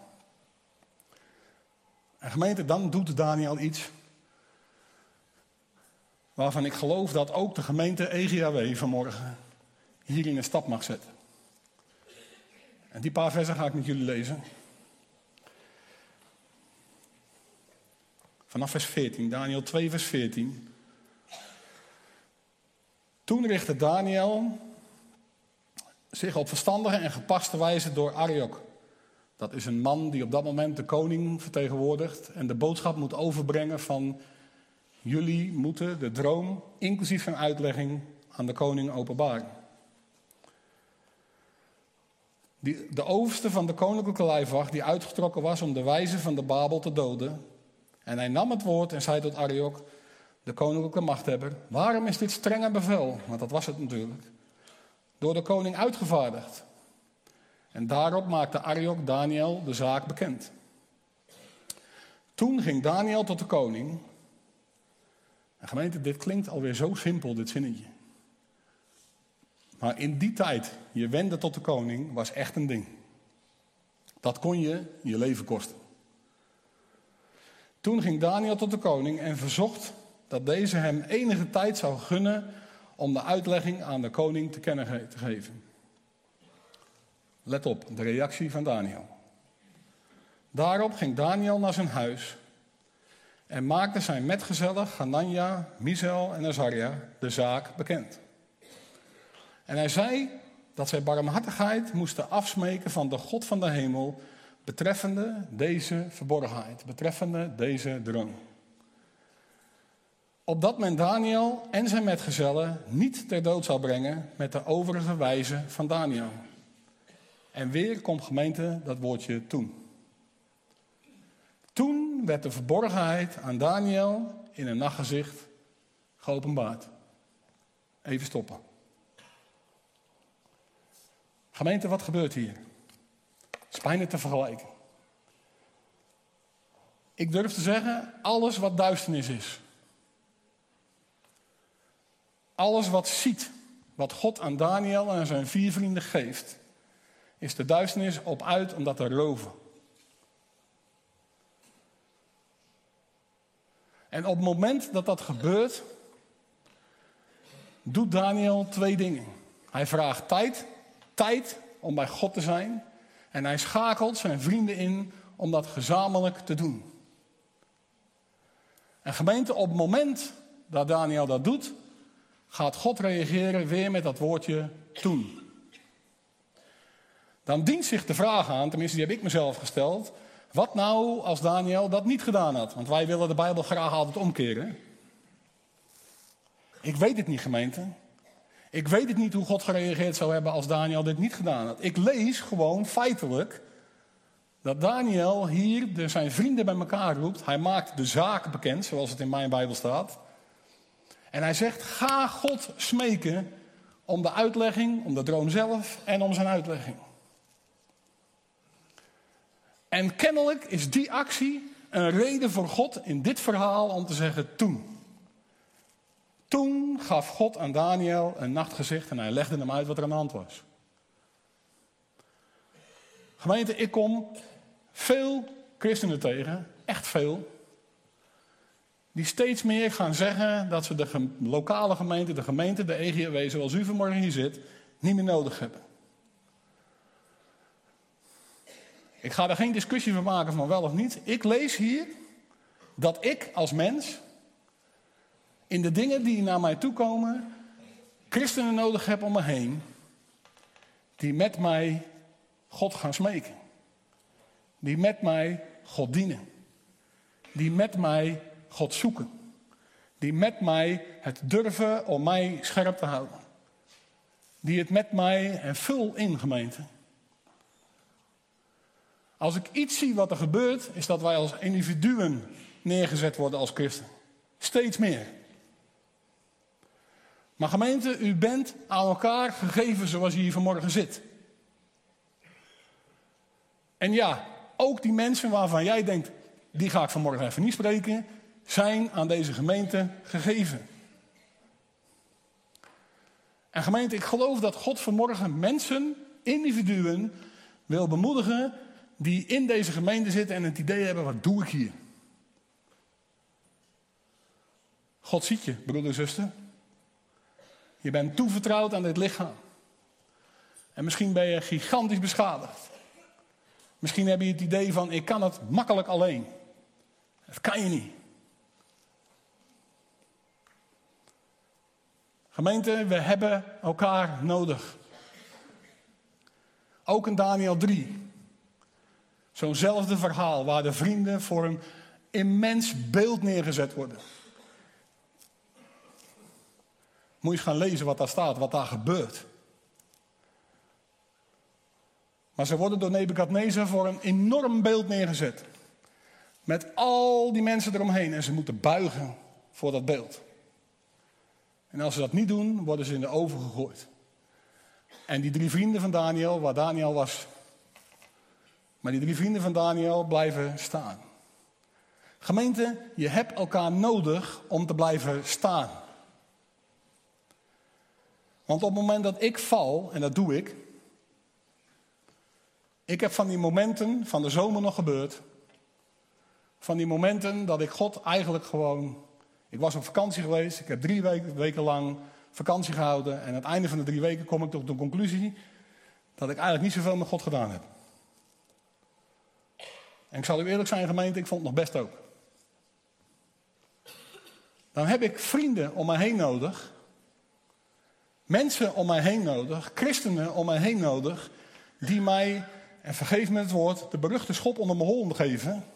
En gemeente, dan doet Daniel iets waarvan ik geloof dat ook de gemeente EGAW vanmorgen hierin een stap mag zetten. En die paar versen ga ik met jullie lezen. Vanaf vers 14, Daniel 2 vers 14. Toen richtte Daniel zich op verstandige en gepaste wijze door Ariok. Dat is een man die op dat moment de koning vertegenwoordigt en de boodschap moet overbrengen van jullie moeten de droom, inclusief zijn uitlegging, aan de koning openbaren. De overste van de koninklijke lijfwacht die uitgetrokken was om de wijzen van de Babel te doden. En hij nam het woord en zei tot Ariok, de koninklijke machthebber, waarom is dit strenge bevel, want dat was het natuurlijk, door de koning uitgevaardigd? En daarop maakte Ariok Daniel de zaak bekend. Toen ging Daniel tot de koning. En gemeente, dit klinkt alweer zo simpel, dit zinnetje. Maar in die tijd, je wende tot de koning, was echt een ding. Dat kon je leven kosten. Toen ging Daniel tot de koning en verzocht dat deze hem enige tijd zou gunnen om de uitlegging aan de koning te kennen te geven. Let op, de reactie van Daniel. Daarop ging Daniel naar zijn huis en maakte zijn metgezellen Hanania, Misael en Azaria de zaak bekend. En hij zei dat zij barmhartigheid moesten afsmeken van de God van de hemel betreffende deze verborgenheid, betreffende deze droom. Opdat men Daniel en zijn metgezellen niet ter dood zou brengen met de overige wijzen van Daniel. En weer komt gemeente dat woordje toen. Toen werd de verborgenheid aan Daniel in een nachtgezicht geopenbaard. Even stoppen. Gemeente, wat gebeurt hier? Het is bijna te vergelijken. Ik durf te zeggen, alles wat duisternis is. Alles wat ziet, wat God aan Daniel en zijn 4 vrienden geeft, is de duisternis op uit om dat te roven. En op het moment dat dat gebeurt, doet Daniel 2 dingen. Hij vraagt tijd om bij God te zijn. En hij schakelt zijn vrienden in om dat gezamenlijk te doen. En gemeente, op het moment dat Daniel dat doet, gaat God reageren weer met dat woordje toen. Dan dient zich de vraag aan, tenminste die heb ik mezelf gesteld, wat nou als Daniel dat niet gedaan had? Want wij willen de Bijbel graag altijd omkeren. Ik weet het niet, gemeente. Ik weet het niet hoe God gereageerd zou hebben als Daniel dit niet gedaan had. Ik lees gewoon feitelijk dat Daniel hier zijn vrienden bij elkaar roept. Hij maakt de zaak bekend, zoals het in mijn Bijbel staat. En hij zegt, ga God smeken om de uitlegging, om de droom zelf en om zijn uitlegging. En kennelijk is die actie een reden voor God in dit verhaal om te zeggen toen. Toen gaf God aan Daniel een nachtgezicht en hij legde hem uit wat er aan de hand was. Gemeente, ik kom veel christenen tegen, echt veel, die steeds meer gaan zeggen dat ze de lokale gemeente, de EGW, zoals u vanmorgen hier zit, niet meer nodig hebben. Ik ga er geen discussie van maken van wel of niet. Ik lees hier dat ik als mens in de dingen die naar mij toe komen, christenen nodig heb om me heen, die met mij God gaan smeken. Die met mij God dienen. Die met mij God zoeken. Die met mij het durven om mij scherp te houden. Die het met mij, en vul in gemeente. Als ik iets zie wat er gebeurt, is dat wij als individuen neergezet worden als christen. Steeds meer. Maar gemeente, u bent aan elkaar gegeven zoals je hier vanmorgen zit. En ja, ook die mensen waarvan jij denkt, die ga ik vanmorgen even niet spreken, zijn aan deze gemeente gegeven. En gemeente, ik geloof dat God vanmorgen mensen, individuen, wil bemoedigen die in deze gemeente zitten en het idee hebben, wat doe ik hier? God ziet je, broeder en zuster. Je bent toevertrouwd aan dit lichaam. En misschien ben je gigantisch beschadigd. Misschien heb je het idee van, ik kan het makkelijk alleen. Dat kan je niet. Gemeente, we hebben elkaar nodig. Ook in Daniel 3. Zo'nzelfde verhaal waar de vrienden voor een immens beeld neergezet worden. Moet je eens gaan lezen wat daar staat, wat daar gebeurt. Maar ze worden door Nebukadnezar voor een enorm beeld neergezet. Met al die mensen eromheen. En ze moeten buigen voor dat beeld. En als ze dat niet doen, worden ze in de oven gegooid. En die 3 vrienden van Daniel, waar Daniel was. Maar die 3 vrienden van Daniel blijven staan. Gemeente, je hebt elkaar nodig om te blijven staan. Want op het moment dat ik val, en dat doe ik. Ik heb van die momenten van de zomer nog gebeurd. Van die momenten dat ik God eigenlijk gewoon... Ik was op vakantie geweest, ik heb 3 weken lang vakantie gehouden. En aan het einde van de 3 weken kom ik tot de conclusie dat ik eigenlijk niet zoveel met God gedaan heb. En ik zal u eerlijk zijn, gemeente, ik vond het nog best ook. Dan heb ik vrienden om mij heen nodig. Mensen om mij heen nodig. Christenen om mij heen nodig. Die mij, en vergeef me het woord, de beruchte schop onder mijn hol geven.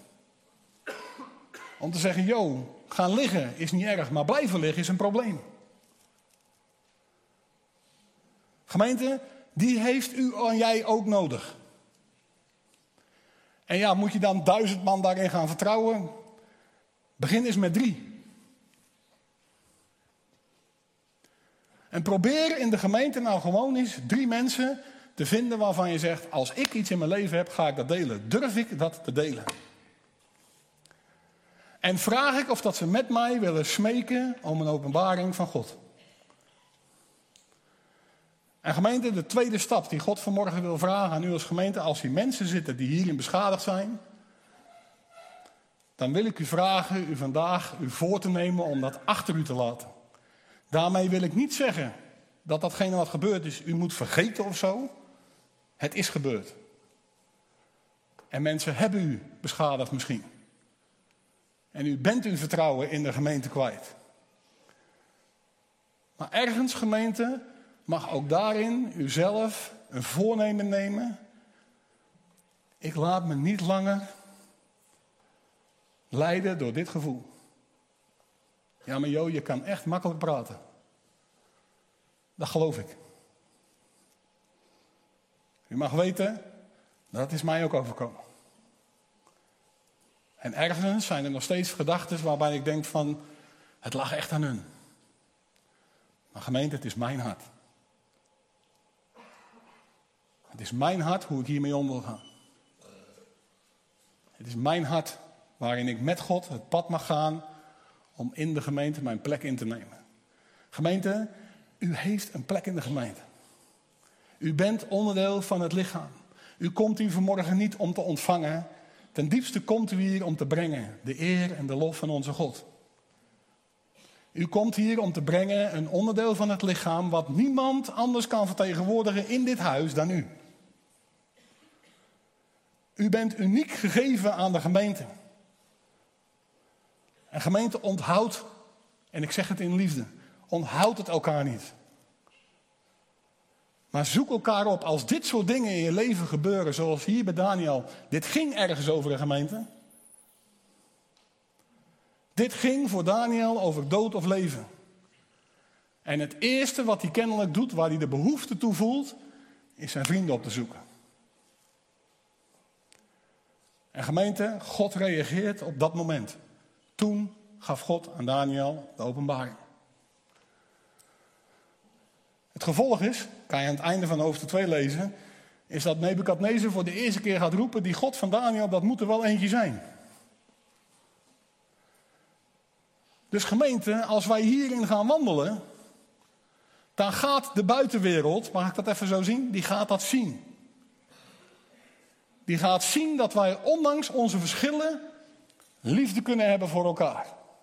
Om te zeggen, yo, gaan liggen is niet erg, maar blijven liggen is een probleem. Gemeente, die heeft u en jij ook nodig. En ja, moet je dan 1000 man daarin gaan vertrouwen? Begin eens met 3. En probeer in de gemeente nou gewoon eens 3 mensen te vinden waarvan je zegt, als ik iets in mijn leven heb, ga ik dat delen. Durf ik dat te delen? En vraag ik of dat ze met mij willen smeken om een openbaring van God. En gemeente, de tweede stap die God vanmorgen wil vragen aan u als gemeente, als hier mensen zitten die hierin beschadigd zijn, dan wil ik u vragen u vandaag u voor te nemen om dat achter u te laten. Daarmee wil ik niet zeggen dat datgene wat gebeurd is, u moet vergeten of zo. Het is gebeurd. En mensen hebben u beschadigd misschien. En u bent uw vertrouwen in de gemeente kwijt. Maar ergens, gemeente, mag ook daarin u zelf een voornemen nemen. Ik laat me niet langer leiden door dit gevoel. Ja, maar Jo, je kan echt makkelijk praten. Dat geloof ik. U mag weten, dat is mij ook overkomen. En ergens zijn er nog steeds gedachten waarbij ik denk van, het lag echt aan hun. Maar gemeente, het is mijn hart. Het is mijn hart hoe ik hiermee om wil gaan. Het is mijn hart waarin ik met God het pad mag gaan om in de gemeente mijn plek in te nemen. Gemeente, u heeft een plek in de gemeente. U bent onderdeel van het lichaam. U komt hier vanmorgen niet om te ontvangen. Ten diepste komt u hier om te brengen de eer en de lof van onze God. U komt hier om te brengen een onderdeel van het lichaam wat niemand anders kan vertegenwoordigen in dit huis dan u. U bent uniek gegeven aan de gemeente. En gemeente, onthoudt, en ik zeg het in liefde, onthoudt het elkaar niet. Maar zoek elkaar op. Als dit soort dingen in je leven gebeuren, zoals hier bij Daniel. Dit ging ergens over de gemeente. Dit ging voor Daniel over dood of leven. En het eerste wat hij kennelijk doet, waar hij de behoefte toe voelt, is zijn vrienden op te zoeken. En gemeente, God reageert op dat moment. Toen gaf God aan Daniel de openbaring. Het gevolg is, kan je aan het einde van hoofdstuk 2 lezen, is dat Nebukadnezar voor de eerste keer gaat roepen, die God van Daniel, dat moet er wel eentje zijn. Dus gemeente, als wij hierin gaan wandelen, dan gaat de buitenwereld, mag ik dat even zo zien, die gaat dat zien. Die gaat zien dat wij ondanks onze verschillen liefde kunnen hebben voor elkaar.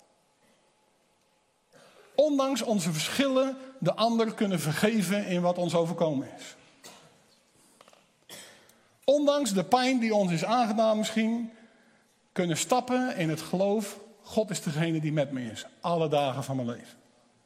Ondanks onze verschillen de ander kunnen vergeven in wat ons overkomen is. Ondanks de pijn die ons is aangedaan misschien, kunnen stappen in het geloof, God is degene die met me is, alle dagen van mijn leven.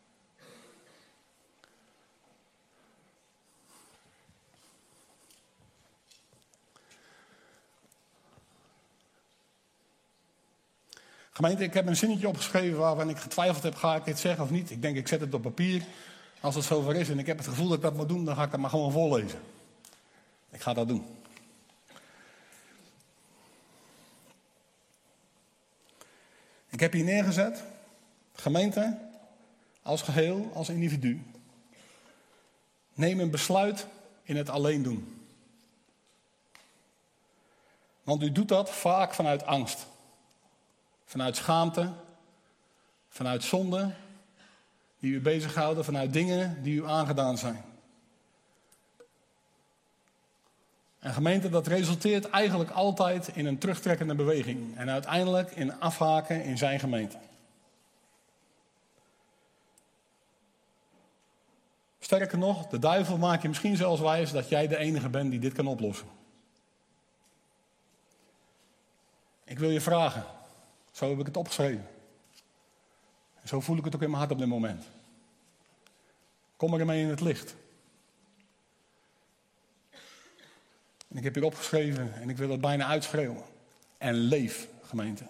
Gemeente, ik heb een zinnetje opgeschreven waarvan ik getwijfeld heb, ga ik dit zeggen of niet? Ik denk, ik zet het op papier. Als het zover is en ik heb het gevoel dat ik dat moet doen, dan ga ik dat maar gewoon voorlezen. Ik ga dat doen. Ik heb hier neergezet, gemeente, als geheel, als individu. Neem een besluit in het alleen doen. Want u doet dat vaak vanuit angst. Vanuit schaamte, vanuit zonde die u bezighouden, vanuit dingen die u aangedaan zijn. En gemeente, dat resulteert eigenlijk altijd in een terugtrekkende beweging. En uiteindelijk in afhaken in zijn gemeente. Sterker nog, de duivel maakt je misschien zelfs wijs dat jij de enige bent die dit kan oplossen. Ik wil je vragen. Zo heb ik het opgeschreven. En zo voel ik het ook in mijn hart op dit moment. Kom er mee in het licht. En ik heb hier opgeschreven en ik wil het bijna uitschreeuwen. En leef, gemeente.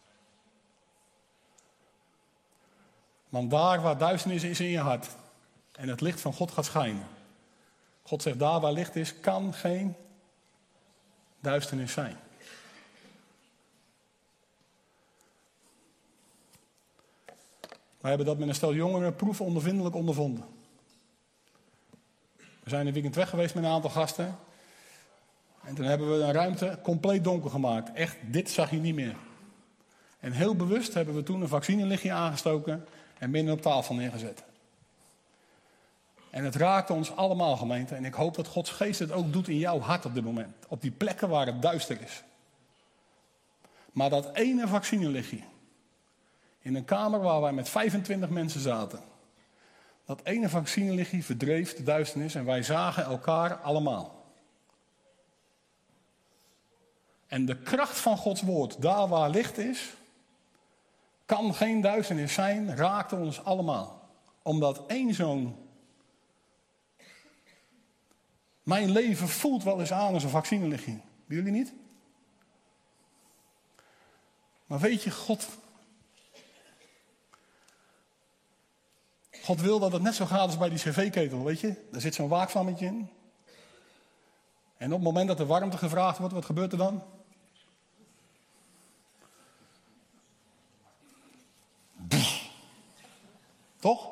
Want daar waar duisternis is in je hart en het licht van God gaat schijnen. God zegt, daar waar licht is, kan geen duisternis zijn. Wij hebben dat met een stel jongeren proefondervindelijk ondervonden. We zijn een weekend weg geweest met een aantal gasten. En toen hebben we een ruimte compleet donker gemaakt. Echt, dit zag je niet meer. En heel bewust hebben we toen een vaccinelichtje aangestoken en binnen op tafel neergezet. En het raakte ons allemaal, gemeente. En ik hoop dat Gods geest het ook doet in jouw hart op dit moment. Op die plekken waar het duister is. Maar dat ene vaccinelichtje, in een kamer waar wij met 25 mensen zaten. Dat ene vaccinelichtje verdreef de duisternis en wij zagen elkaar allemaal. En de kracht van Gods woord, daar waar licht is, kan geen duisternis zijn, raakte ons allemaal. Omdat één zoon. Mijn leven voelt wel eens aan als een vaccinelichtje. Bij jullie niet? Maar weet je, God wil dat het net zo gaat als bij die cv-ketel, weet je? Daar zit zo'n waakvlammetje in. En op het moment dat de warmte gevraagd wordt, wat gebeurt er dan? Toch?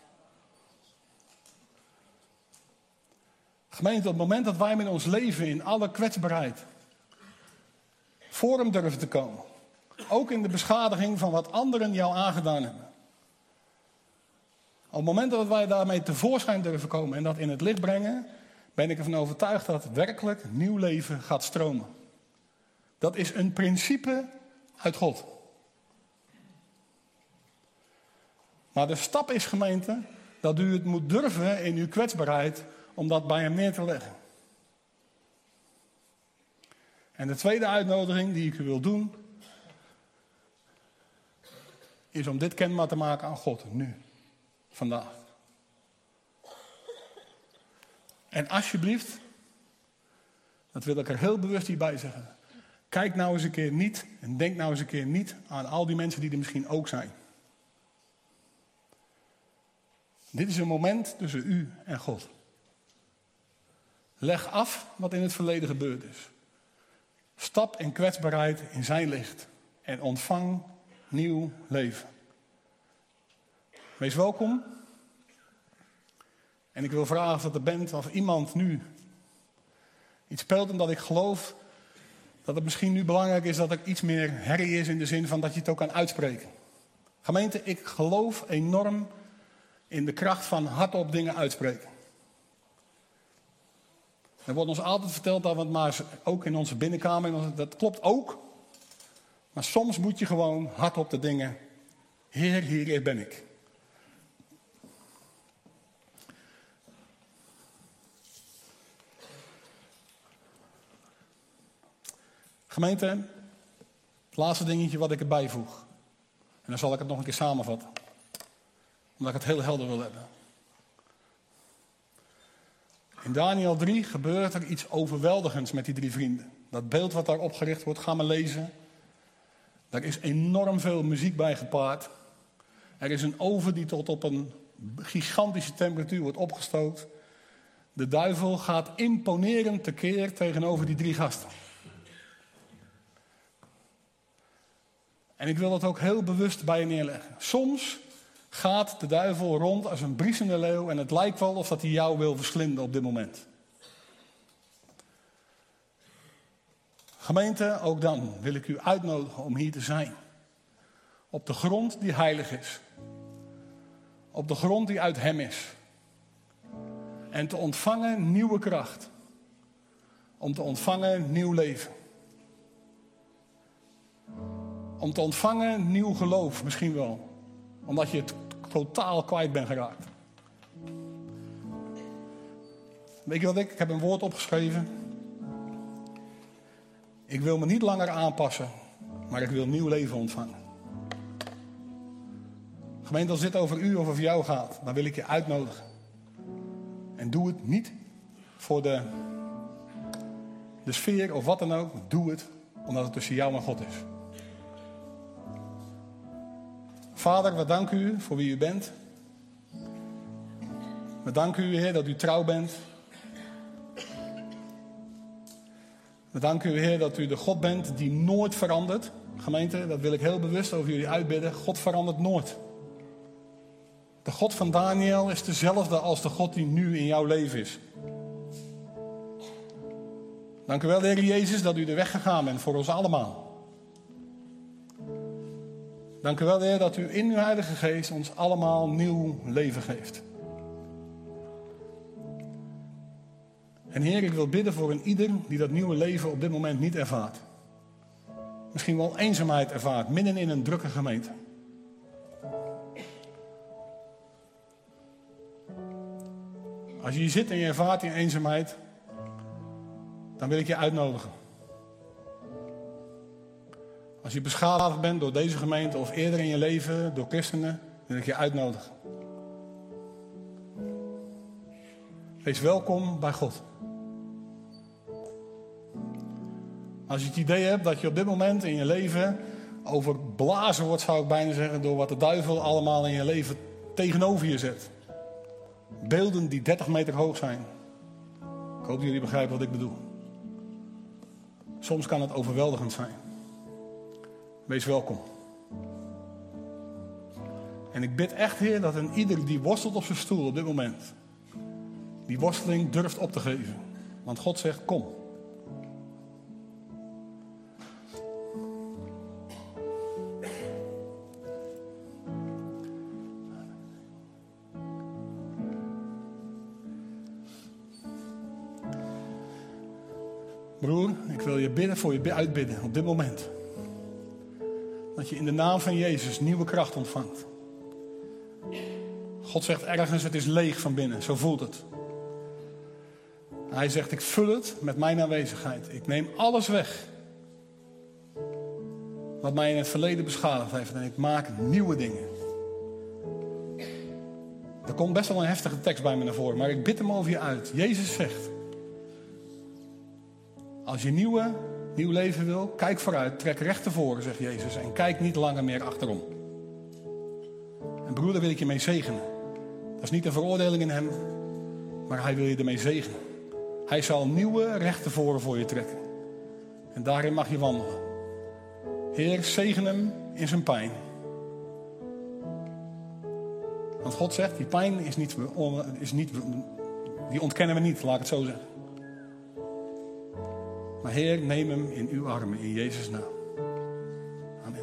Gemeente, op het moment dat wij met ons leven in alle kwetsbaarheid voor hem durven te komen. Ook in de beschadiging van wat anderen jou aangedaan hebben. Op het moment dat wij daarmee tevoorschijn durven komen en dat in het licht brengen, ben ik ervan overtuigd dat werkelijk nieuw leven gaat stromen. Dat is een principe uit God. Maar de stap is, gemeente, dat u het moet durven in uw kwetsbaarheid om dat bij hem neer te leggen. En de tweede uitnodiging die ik u wil doen, is om dit kenbaar te maken aan God, nu, vandaag. En alsjeblieft, dat wil ik er heel bewust hierbij zeggen, kijk nou eens een keer niet en denk nou eens een keer niet aan al die mensen die er misschien ook zijn. Dit is een moment tussen u en God. Leg af wat in het verleden gebeurd is. Stap in kwetsbaarheid in zijn licht en ontvang nieuw leven. Wees welkom. En ik wil vragen of dat er bent, of iemand nu iets speelt, omdat ik geloof dat het misschien nu belangrijk is dat er iets meer herrie is in de zin van dat je het ook kan uitspreken. Gemeente, ik geloof enorm in de kracht van hardop dingen uitspreken. Er wordt ons altijd verteld dat we het maar ook in onze binnenkamer, dat klopt ook. Maar soms moet je gewoon hardop de dingen. Heer, hier ben ik. Gemeente, het laatste dingetje wat ik erbij voeg. En dan zal ik het nog een keer samenvatten. Omdat ik het heel helder wil hebben. In Daniel 3 gebeurt er iets overweldigends met die 3 vrienden. Dat beeld wat daar opgericht wordt, ga maar lezen. Daar is enorm veel muziek bij gepaard. Er is een oven die tot op een gigantische temperatuur wordt opgestookt. De duivel gaat imponerend tekeer tegenover die 3 gasten. En ik wil dat ook heel bewust bij je neerleggen. Soms gaat de duivel rond als een briesende leeuw en het lijkt wel of dat hij jou wil verslinden op dit moment. Gemeente, ook dan wil ik u uitnodigen om hier te zijn. Op de grond die heilig is. Op de grond die uit hem is. En te ontvangen nieuwe kracht. Om te ontvangen nieuw leven. Om te ontvangen nieuw geloof misschien wel. Omdat je het totaal kwijt bent geraakt. Weet je wat ik heb een woord opgeschreven. Ik wil me niet langer aanpassen, maar ik wil nieuw leven ontvangen. Gemeente, als dit over u of over jou gaat, dan wil ik je uitnodigen. En doe het niet voor de sfeer of wat dan ook. Doe het omdat het tussen jou en God is. Vader, we danken u voor wie u bent. We danken u, Heer, dat u trouw bent. We danken u, Heer, dat u de God bent die nooit verandert. Gemeente, dat wil ik heel bewust over jullie uitbidden. God verandert nooit. De God van Daniel is dezelfde als de God die nu in jouw leven is. Dank u wel, Heer Jezus, dat u de weg gegaan bent voor ons allemaal. Dank u wel, Heer, dat u in uw Heilige Geest ons allemaal nieuw leven geeft. En Heer, ik wil bidden voor een ieder die dat nieuwe leven op dit moment niet ervaart. Misschien wel eenzaamheid ervaart, midden in een drukke gemeente. Als je hier zit en je ervaart die eenzaamheid, dan wil ik je uitnodigen. Als je beschadigd bent door deze gemeente of eerder in je leven door christenen, wil ik je uitnodigen. Wees welkom bij God. Als je het idee hebt dat je op dit moment in je leven overblazen wordt, zou ik bijna zeggen, door wat de duivel allemaal in je leven tegenover je zet. Beelden die 30 meter hoog zijn. Ik hoop dat jullie begrijpen wat ik bedoel. Soms kan het overweldigend zijn. Wees welkom. En ik bid echt, Heer, dat een ieder die worstelt op zijn stoel op dit moment, die worsteling durft op te geven. Want God zegt, kom. Broer, ik wil je bidden voor je uitbidden op dit moment. Dat je in de naam van Jezus nieuwe kracht ontvangt. God zegt ergens, het is leeg van binnen. Zo voelt het. Hij zegt, ik vul het met mijn aanwezigheid. Ik neem alles weg wat mij in het verleden beschadigd heeft. En ik maak nieuwe dingen. Er komt best wel een heftige tekst bij me naar voren. Maar ik bid hem over je uit. Jezus zegt, als je nieuw leven wil, kijk vooruit, trek recht tevoren, zegt Jezus. En kijk niet langer meer achterom. En broer, daar wil ik je mee zegenen. Dat is niet een veroordeling in hem, maar hij wil je ermee zegenen. Hij zal nieuwe recht tevoren voor je trekken. En daarin mag je wandelen. Heer, zegen hem in zijn pijn. Want God zegt, die pijn die ontkennen we niet, laat ik het zo zeggen. Maar Heer, neem hem in uw armen, in Jezus' naam. Amen.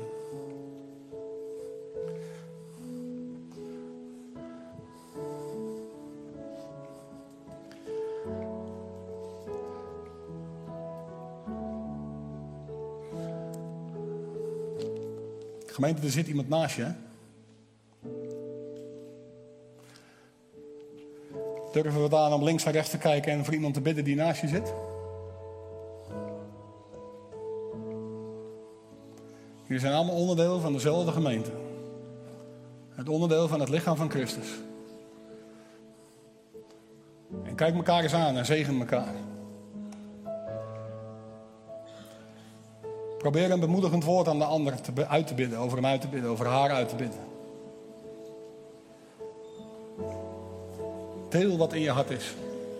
Gemeente, er zit iemand naast je. Hè? Durven we daar om links en rechts te kijken en voor iemand te bidden die naast je zit? Jullie zijn allemaal onderdeel van dezelfde gemeente. Het onderdeel van het lichaam van Christus. En kijk elkaar eens aan en zegen elkaar. Probeer een bemoedigend woord aan de ander uit te bidden, over hem uit te bidden, over haar uit te bidden. Deel wat in je hart is.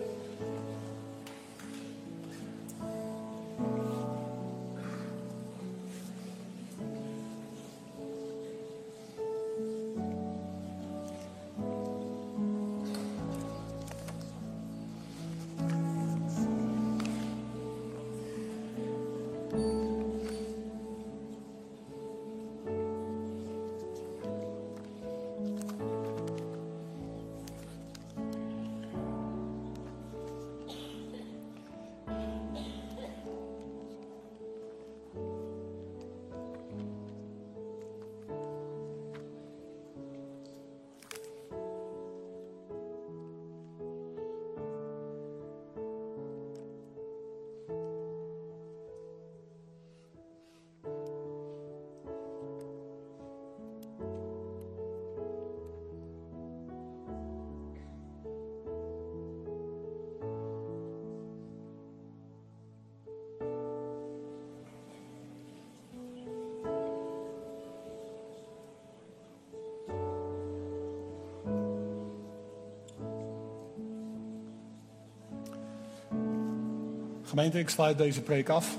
Gemeente, ik sluit deze preek af.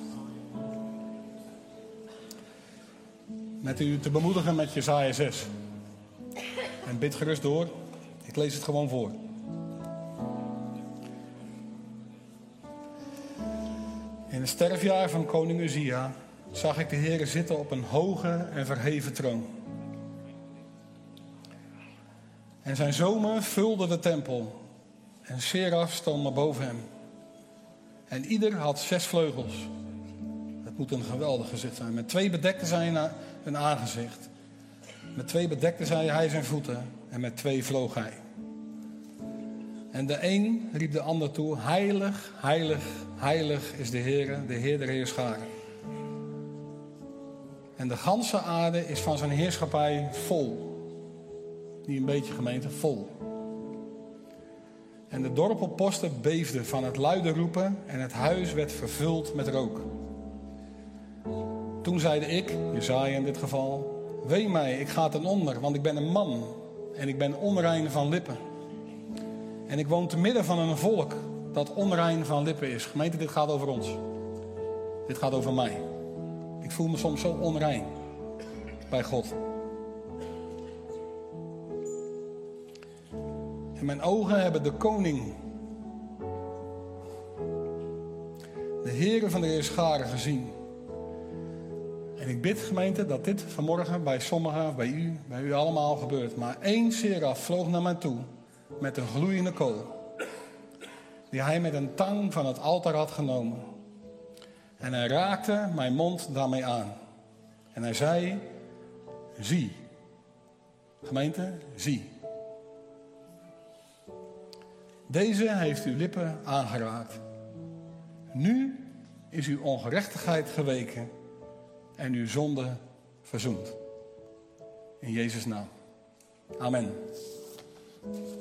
Met u te bemoedigen met Jesaja 6. En En bid gerust door. Ik lees het gewoon voor. In het sterfjaar van koning Uzia zag ik de Heere zitten op een hoge en verheven troon. En zijn zomen vulden de tempel. En seraf stonden boven hem. En ieder had 6 vleugels. Het moet een geweldig gezicht zijn. Met 2 bedekte zij hun aangezicht. Met 2 bedekte zij hij zijn voeten. En met 2 vloog hij. En de een riep de ander toe: heilig, heilig, heilig is de Heer der heerscharen. En de ganse aarde is van zijn heerschappij vol. Niet een beetje, gemeente, vol. En de dorpelposten beefden van het luide roepen en het huis werd vervuld met rook. Toen zeide ik, Jesaja in dit geval: wee mij, ik ga ten onder, want ik ben een man en ik ben onrein van lippen. En ik woon te midden van een volk dat onrein van lippen is. Gemeente, dit gaat over ons. Dit gaat over mij. Ik voel me soms zo onrein bij God. En mijn ogen hebben de koning, de Heere van de heerscharen, gezien. En ik bid, gemeente, dat dit vanmorgen bij sommigen, bij u allemaal gebeurt. Maar 1 seraf vloog naar mij toe met een gloeiende kool, die hij met een tang van het altaar had genomen. En hij raakte mijn mond daarmee aan. En hij zei: zie. Gemeente, zie. Deze heeft uw lippen aangeraakt. Nu is uw ongerechtigheid geweken en uw zonde verzoend. In Jezus' naam. Amen.